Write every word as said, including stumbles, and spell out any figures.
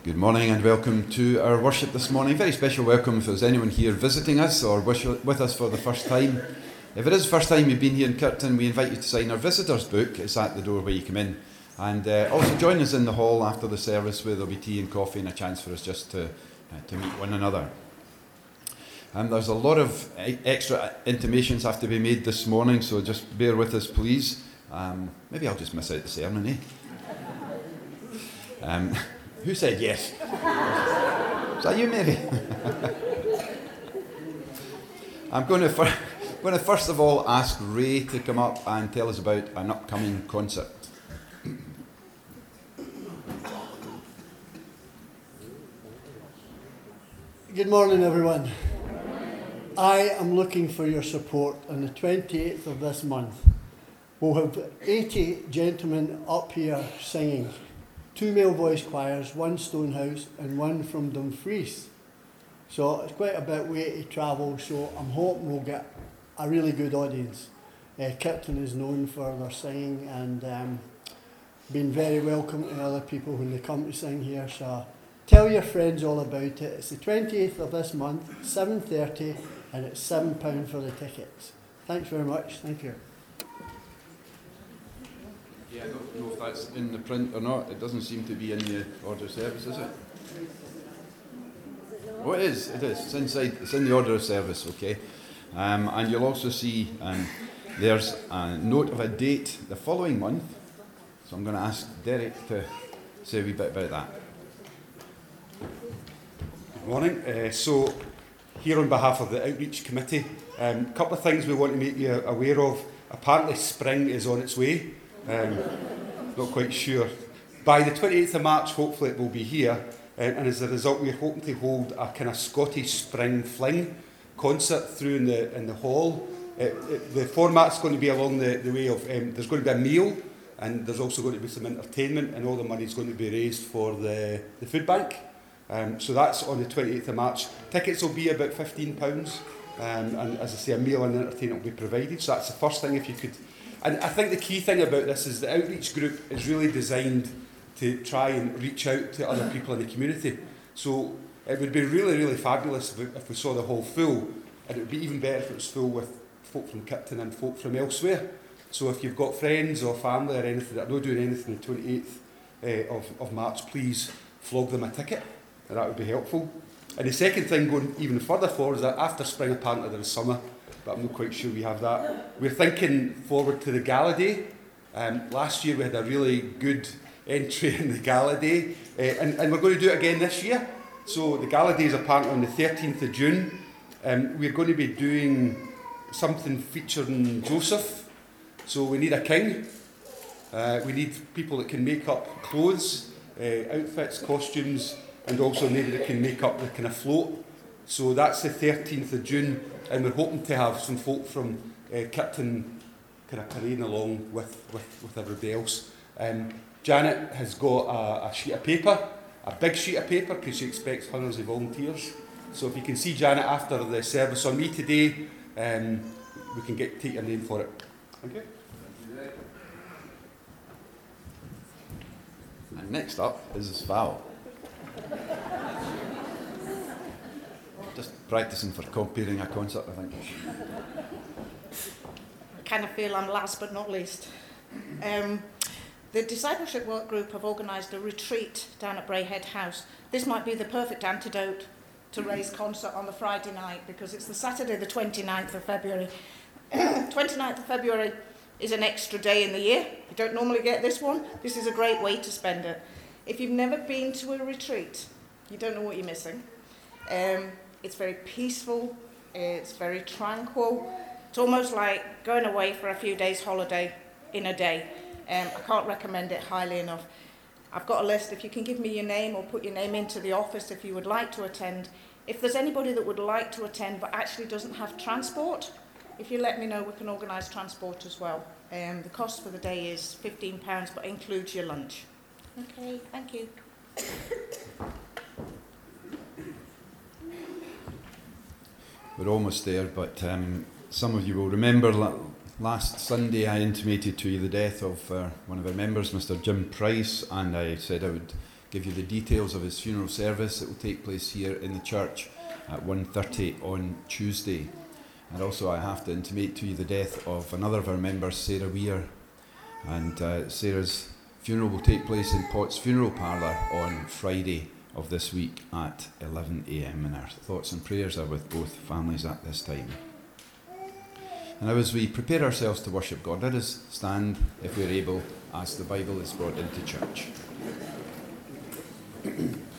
Good morning and welcome to our worship this morning. Very special welcome if there's anyone here visiting us or with us for the first time. If it is the first time you've been here in Kirkton, we invite you to sign our visitors book. It's at the door where you come in. And uh, also join us in the hall after the service where there'll be tea and coffee and a chance for us just to, uh, to meet one another. Um, there's a lot of extra intimations have to be made this morning, so just bear with us, please. Um, maybe I'll just miss out the sermon, eh? Um, who said yes? Is that you, Mary? I'm going to, fir- going to first of all ask Ray to come up and tell us about an upcoming concert. Good morning, everyone. I am looking for your support on the twenty-eighth of this month. We'll have eighty gentlemen up here singing. Two male voice choirs, one Stonehouse and one from Dumfries. So it's quite a bit way to travel, so I'm hoping we'll get a really good audience. Uh, Kirkton is known for their singing and um, being very welcome to other people when they come to sing here. So tell your friends all about it. It's the twenty-eighth of this month, seven thirty, and it's seven pounds for the tickets. Thanks very much. Thank you. Yeah, I don't know if that's in the print or not. It doesn't seem to be in the order of service, is it? Oh, it is. It is. It's inside. It's in the order of service, okay. Um, and you'll also see um, there's a note of a date the following month. So I'm going to ask Derek to say a wee bit about that. Good morning. Uh, so, here on behalf of the Outreach Committee, a um, couple of things we want to make you aware of. Apparently, spring is on its way. Um, not quite sure. By the twenty-eighth of March, hopefully it will be here, uh, and as a result, we're hoping to hold a kind of Scottish Spring Fling concert through in the in the hall. It, it, the format's going to be along the, the way of um, there's going to be a meal, and there's also going to be some entertainment, and all the money is going to be raised for the, the food bank. Um, so that's on the twenty-eighth of March. Tickets will be about fifteen pounds, um, and as I say, a meal and entertainment will be provided. So that's the first thing. If you could. And I think the key thing about this is the outreach group is really designed to try and reach out to other people in the community. So it would be really, really fabulous if we, if we saw the hall full, and it would be even better if it was full with folk from Kirkton and folk from elsewhere. So if you've got friends or family or anything that are not doing anything on the twenty-eighth uh, of, of March, please flog them a ticket, and that would be helpful. And the second thing, going even further forward, is that after spring apparently there is summer, but I'm not quite sure we have that. We're thinking forward to the Gala Day. Um, last year we had a really good entry in the Gala Day, uh, and, and we're going to do it again this year. So the Gala Day is apparently on the thirteenth of June. Um, we're going to be doing something featuring Joseph. So we need a king. Uh, we need people that can make up clothes, uh, outfits, costumes, and also maybe that can make up the kind of float. So that's the thirteenth of June, and we're hoping to have some folk from uh, Kirkton kind of parading along with, with, with everybody else. Um, Janet has got a, a sheet of paper, a big sheet of paper, because she expects hundreds of volunteers. So if you can see Janet after the service on me today, um, we can get take your name for it. Thank you. And next up is Val. Just practising for comparing a concert, I think. I kind of feel I'm last but not least. Um, the Discipleship Work Group have organised a retreat down at Brayhead House. This might be the perfect antidote to Ray's concert on the Friday night, because it's the Saturday the twenty-ninth of February. twenty-ninth of February is an extra day in the year. You don't normally get this one. This is a great way to spend it. If you've never been to a retreat, you don't know what you're missing. Um, It's very peaceful, it's very tranquil. It's almost like going away for a few days holiday in a day. Um, I can't recommend it highly enough. I've got a list. If you can give me your name or put your name into the office if you would like to attend. If there's anybody that would like to attend but actually doesn't have transport, if you let me know, we can organise transport as well. Um, the cost for the day is fifteen pounds, but includes your lunch. Okay, thank you. We're almost there, but um, some of you will remember la- last Sunday I intimated to you the death of uh, one of our members, Mister Jim Price, and I said I would give you the details of his funeral service that will take place here in the church at one thirty on Tuesday. And also I have to intimate to you the death of another of our members, Sarah Weir. And uh, Sarah's funeral will take place in Potts Funeral Parlour on Friday of this week at eleven a m, and our thoughts and prayers are with both families at this time. And now, as we prepare ourselves to worship God, let us stand, if we're able, as the Bible is brought into church.